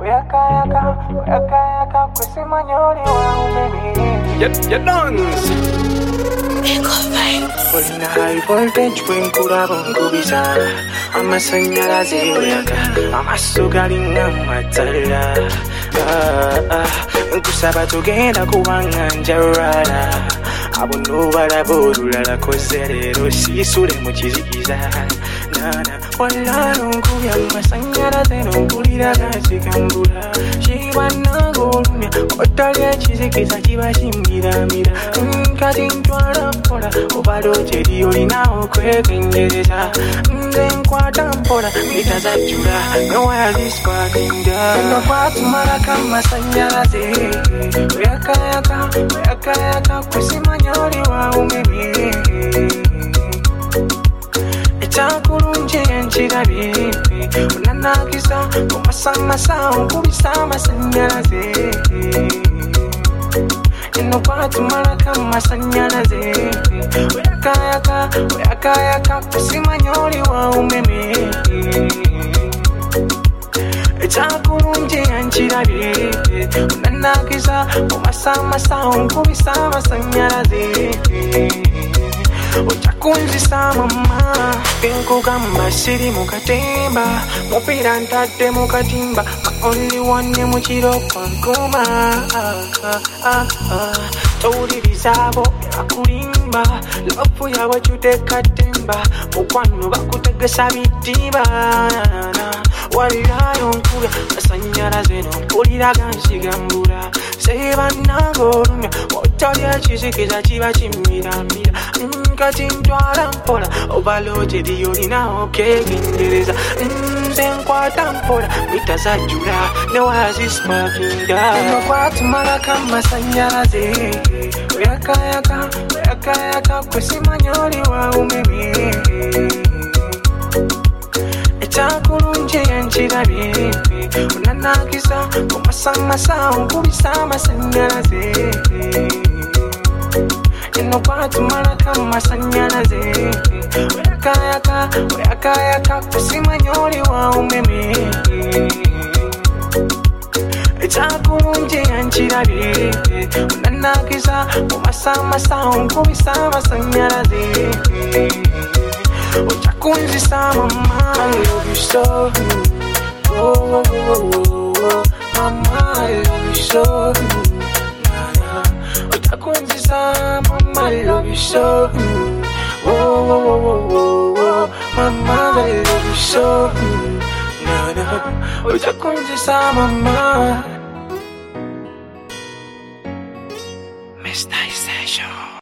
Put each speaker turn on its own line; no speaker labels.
Uyaka, kusimanyoli wa umeme.
You dance.
Olina high voltage when kurabongo bisa. Amasanyalaze uyaka, amasugalinga matala. Nkusaba tugenda kubanga njarala. Abono balaborula kozerero sisule mu kizikiza. Nana wala nkuya masanyalaze nkulira gasikambula. Shibanagolumya otalya kizikiza kiba kimmiramira. Kati ntwala mpola obaloje lyolina okwegendereza. Nze nkwata mpola bitazajjula. No where this fucking down. No kwatumalako amasanyalaze. Uyaka kusimanyoli wa umeme. Ekyakulungi nkirabye. Onanakisa kumasamasa okubisa amasanyalaze. No kwatumalako amasanyalaze. Uyaka kusimanyoli wa umeme. Ekyakulungi nkirabye. Onanakisa kumasamasa okubisa amasanyalaze. Ochakunzisa mama enkugamba siri mukatemba mupira ntadde mukatimba only one mukiroko nkuma towulirizaabo akulimba lofu yawe kyutekatemba mukwano bakutegesa bitiba walirayo nkuya masanyalaze nompulira gansigambula sebanagolumya otalya kizikiza kiba kimmiramira. Kati ntwala mpola obaloje lyolina okwegendereza. Nze nkwata mpola bitazajjula. No where this fucking down. No kwatumalako amasanyalaze. Uyaka kusimanyoli wa umeme. Ekyakulungi nkirabye. Onanakisa kumasamasa okubisa amasanyalaze. No kwatumalako amasanyalaze. Uyaka kusimanyoli wa umeme. Ekyakulungi nkirabye. Onanakisa kumasamasa okubisa amasanyalaze. Ochakunzisa mama, I love you so. Oh, mama, I love you so. Ochakunzisa mama, I love you so. Oh, mama, I love you so. Ochakunzisa mama. Mr. Essential.